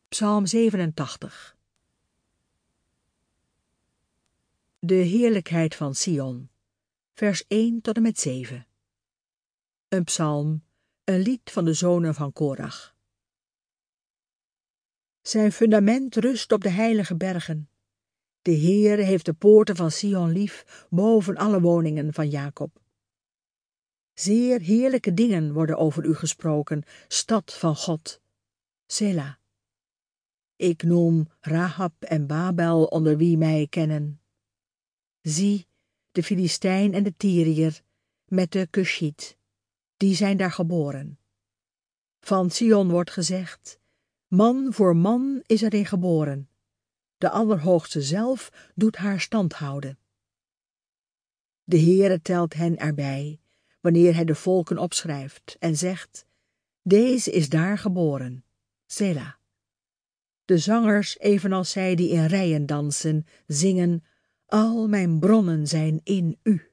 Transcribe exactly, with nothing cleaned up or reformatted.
Psalm zevenentachtig. De heerlijkheid van Sion, vers één tot en met zeven. Een psalm, een lied van de zonen van Korach. Zijn fundament rust op de heilige bergen. De Heere heeft de poorten van Sion lief, boven alle woningen van Jacob. Zeer heerlijke dingen worden over u gesproken, stad van God. Sela. Ik noem Rahab en Babel onder wie mij kennen. Zie, de Filistijn en de Tyriër, met de Cushiet, die zijn daar geboren. Van Sion wordt gezegd, man voor man is erin geboren. De Allerhoogste zelf doet haar stand houden. De Heere telt hen erbij, wanneer hij de volken opschrijft, en zegt, deze is daar geboren, Sela. De zangers, evenals zij die in rijen dansen, zingen, al mijn bronnen zijn in u.